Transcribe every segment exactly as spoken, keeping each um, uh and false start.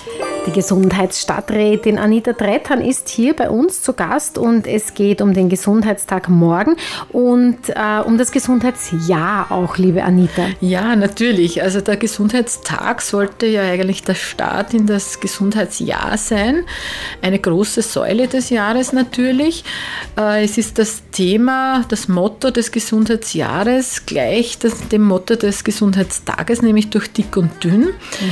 Die Gesundheitsstadträtin Anita Tretthan ist hier bei uns zu Gast und es geht um den Gesundheitstag morgen und äh, um das Gesundheitsjahr auch, liebe Anita. Ja, natürlich. Also der Gesundheitstag sollte ja eigentlich der Start in das Gesundheitsjahr sein. Eine große Säule des Jahres natürlich. Äh, es ist das Thema, das Motto des Gesundheitsjahres gleich das, dem Motto des Gesundheitstages, nämlich durch dick und dünn. Mhm.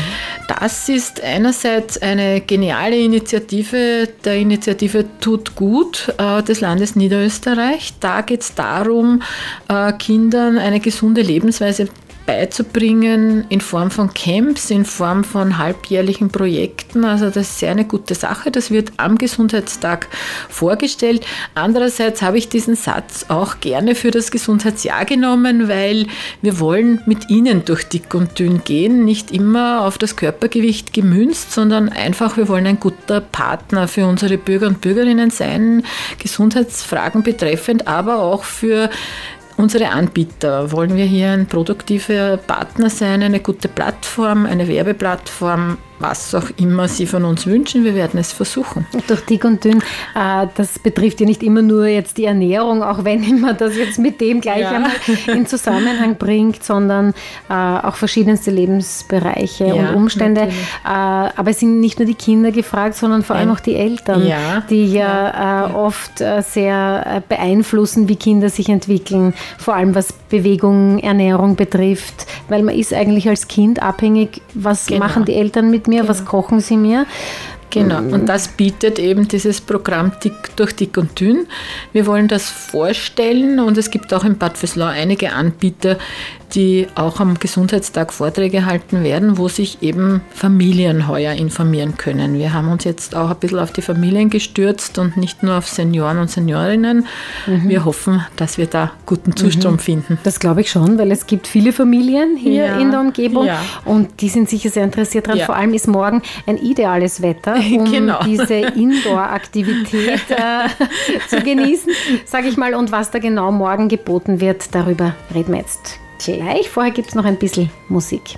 Das ist einerseits eine geniale Initiative der Initiative Tut Gut äh, des Landes Niederösterreich. Da geht es darum, äh, Kindern eine gesunde Lebensweise beizubringen in Form von Camps, in Form von halbjährlichen Projekten. Also das ist sehr eine gute Sache. Das wird am Gesundheitstag vorgestellt. Andererseits habe ich diesen Satz auch gerne für das Gesundheitsjahr genommen, weil wir wollen mit ihnen durch dick und dünn gehen, nicht immer auf das Körpergewicht gemünzt, sondern einfach, wir wollen ein guter Partner für unsere Bürger und Bürgerinnen sein, Gesundheitsfragen betreffend, aber auch für unsere Anbieter. Wollen wir hier ein produktiver Partner sein, eine gute Plattform, eine Werbeplattform, was auch immer Sie von uns wünschen, wir werden es versuchen. Durch dick und dünn, äh, das betrifft ja nicht immer nur jetzt die Ernährung, auch wenn man das jetzt mit dem gleich ja. einmal in Zusammenhang bringt, sondern äh, auch verschiedenste Lebensbereiche ja, und Umstände. Äh, aber es sind nicht nur die Kinder gefragt, sondern vor allem auch die Eltern, ja. die ja äh, oft äh, sehr beeinflussen, wie Kinder sich entwickeln, vor allem was Bewegung, Ernährung betrifft, weil man ist eigentlich als Kind abhängig, was genau. machen die Eltern mit mir, genau. was kochen sie mir. Genau, und das bietet eben dieses Programm Dick, durch dick und dünn. Wir wollen das vorstellen und es gibt auch in Bad Vöslau einige Anbieter, die auch am Gesundheitstag Vorträge halten werden, wo sich eben Familien heuer informieren können. Wir haben uns jetzt auch ein bisschen auf die Familien gestürzt und nicht nur auf Senioren und Seniorinnen. Mhm. Wir hoffen, dass wir da guten Zustrom mhm. finden. Das glaube ich schon, weil es gibt viele Familien hier ja. in der Umgebung ja. und die sind sicher sehr interessiert daran. Ja. Vor allem ist morgen ein ideales Wetter, um genau. diese Indoor-Aktivität äh, zu genießen, sage ich mal. Und was da genau morgen geboten wird, darüber reden wir jetzt gleich. Vorher gibt es noch ein bisschen Musik.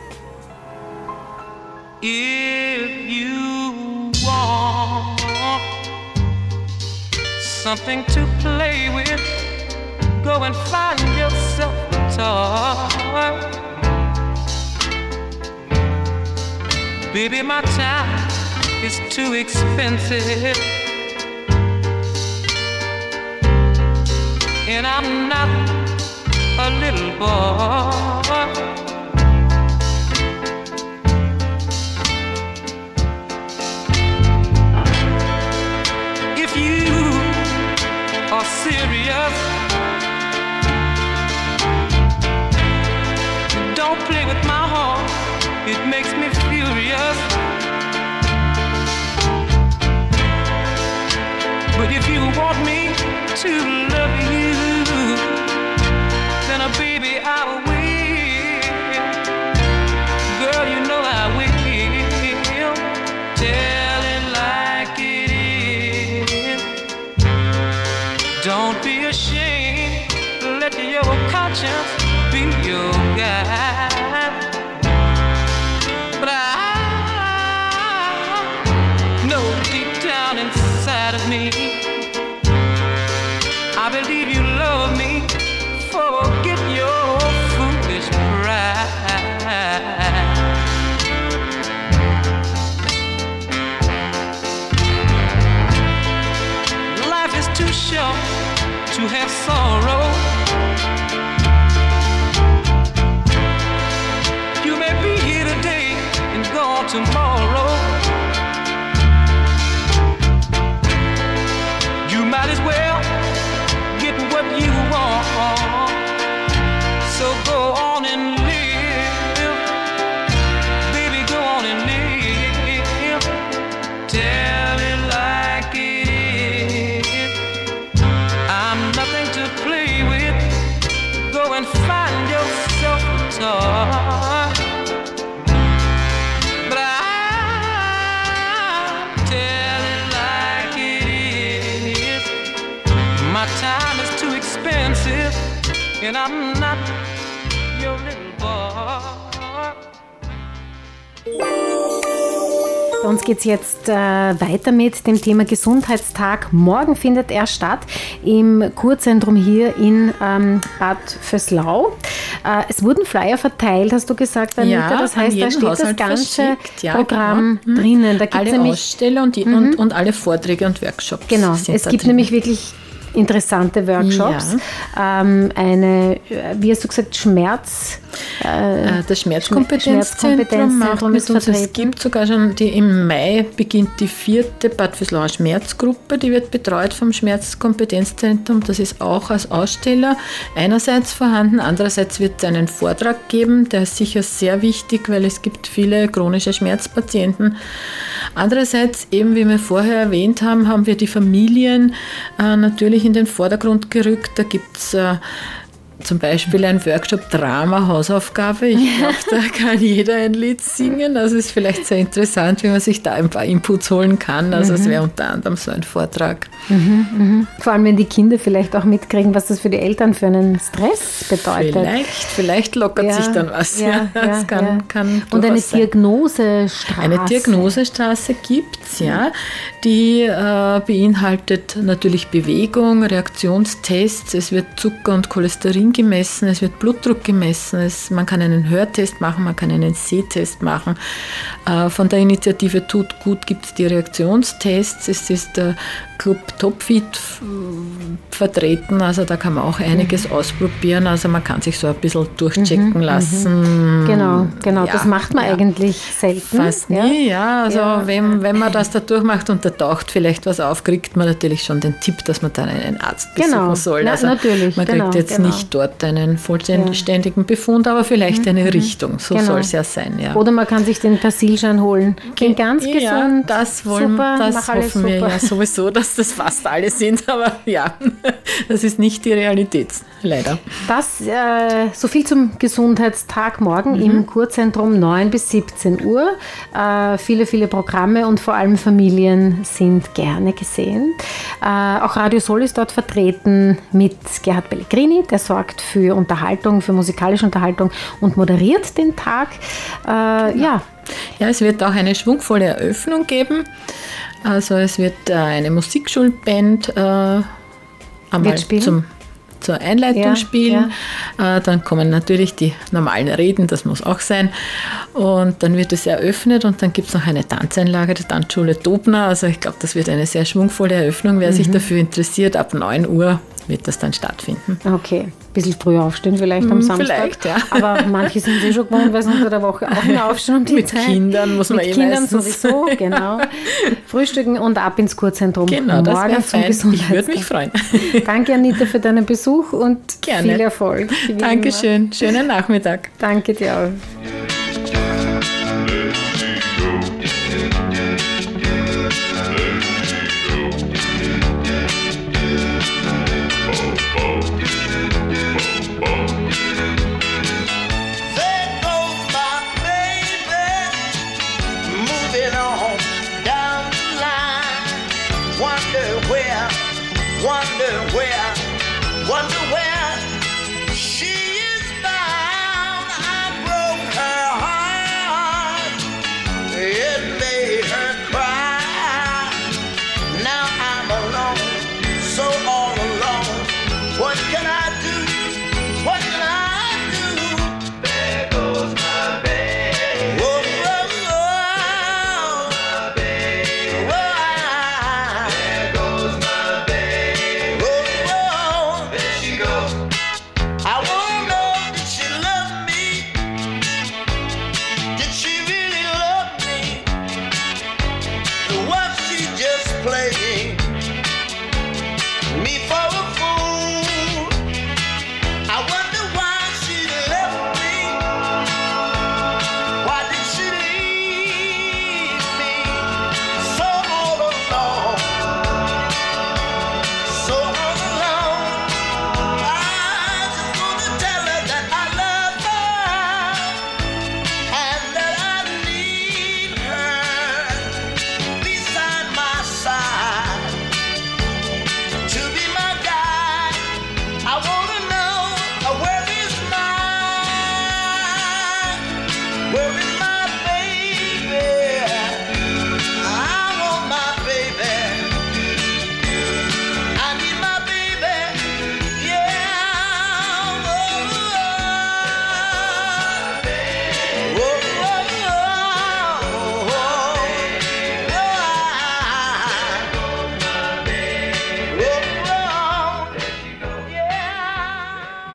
If you want something to play with, go and find yourself a toy. Baby, my time is too expensive, and I'm not a little boy. If you are serious, don't play with my heart, it makes me furious. But if you want me to love you, then a baby I will. Girl, you know I will. Tell it like it is. Don't be ashamed. Let your conscience be your guide. But I know deep down inside of me, I believe you love me. Forget your foolish pride. Life is too short to have sorrow. You may be here today and gone tomorrow. You might as well get what you want. So go on and live, baby, go on and live. Tell it like it is. I'm nothing to play with. Go and find yourself a toy. But I tell it like it is. My time is too expensive, and I'm not your little boy. Bei uns geht es jetzt äh, weiter mit dem Thema Gesundheitstag. Morgen findet er statt im Kurzentrum hier in ähm, Bad Vöslau. Äh, es wurden Flyer verteilt, hast du gesagt, Anita. Ja, das heißt, da steht Haushalt das ganze ja, Programm genau. drinnen. Da gibt's alle nämlich, Aussteller und, die, mhm. und, und alle Vorträge und Workshops. Genau, es gibt drin. nämlich wirklich interessante Workshops. Ja. Ähm, eine, wie hast du gesagt, Schmerz... Äh, das Schmerzkompetenzzentrum macht mit uns. Es gibt sogar schon, die, im Mai beginnt die vierte Bad Vöslauer Schmerzgruppe, die wird betreut vom Schmerzkompetenzzentrum. Das ist auch als Aussteller einerseits vorhanden, andererseits wird es einen Vortrag geben, der ist sicher sehr wichtig, weil es gibt viele chronische Schmerzpatienten. Andererseits, eben wie wir vorher erwähnt haben, haben wir die Familien äh, natürlich in den Vordergrund gerückt. Da gibt es äh, zum Beispiel ein Workshop Drama, Hausaufgabe. Ich glaube, da kann jeder ein Lied singen. Also ist vielleicht sehr interessant, wie man sich da ein paar Inputs holen kann. Also es wäre unter anderem so ein Vortrag. Mhm, mh. Vor allem, wenn die Kinder vielleicht auch mitkriegen, was das für die Eltern für einen Stress bedeutet. Vielleicht, vielleicht lockert ja, sich dann was. Ja, ja, das kann, ja. kann Und eine sein. Diagnosestraße. Eine Diagnosestraße gibt es, ja. Die äh, beinhaltet natürlich Bewegung, Reaktionstests. Es wird Zucker und Cholesterin gemessen, es wird Blutdruck gemessen, es, man kann einen Hörtest machen, man kann einen Sehtest machen. Äh, von der Initiative Tut Gut gibt es die Reaktionstests, es ist der Club Topfit vertreten, also da kann man auch einiges mhm. ausprobieren, also man kann sich so ein bisschen durchchecken mhm. lassen. Genau, genau, ja, das macht man ja. eigentlich selten. Fast ja? nie, ja, also ja. Wenn, wenn man das da durchmacht und da taucht vielleicht was auf, kriegt man natürlich schon den Tipp, dass man dann einen Arzt besuchen genau. soll. Na, also natürlich, man genau, kriegt jetzt genau. nicht dort einen vollständigen Befund, aber vielleicht eine mhm. Richtung, so genau. soll es ja sein. Ja. Oder man kann sich den Persilschein holen. Bin ganz ja, gesund, das wollen, super, das hoffen wir ja sowieso, dass das fast alle sind, aber ja, das ist nicht die Realität, leider. Das, äh, so viel zum Gesundheitstag morgen mhm. im Kurzentrum, neun bis siebzehn Uhr. Äh, viele, viele Programme und vor allem Familien sind gerne gesehen. Äh, auch Radio Soll ist dort vertreten mit Gerhard Pellegrini, der sorgt für Unterhaltung, für musikalische Unterhaltung und moderiert den Tag. Äh, genau. ja. ja, es wird auch eine schwungvolle Eröffnung geben. Also es wird äh, eine Musikschulband äh, einmal zum, zur Einleitung ja, spielen. Ja. Äh, dann kommen natürlich die normalen Reden, das muss auch sein. Und dann wird es eröffnet und dann gibt es noch eine Tanzeinlage der Tanzschule Dobner. Also ich glaube, das wird eine sehr schwungvolle Eröffnung. Wer mhm. sich dafür interessiert, ab neun Uhr wird das dann stattfinden. Okay, ein bisschen früher aufstehen vielleicht am Samstag. Vielleicht, ja. Aber manche sind eh schon gewohnt, weil sie unter der Woche auch mehr aufstehen um die Mit Zeit. Kindern muss man Mit eh Kindern meistens. sowieso, genau. Frühstücken und ab ins Kurzentrum. Genau, das wäre fein. Ich würde mich freuen. Danke, Anita, für deinen Besuch und Gerne. viel Erfolg. Dankeschön. Schönen Nachmittag. Danke dir auch. Wonder where, wonder where she is bound. I broke her heart. It may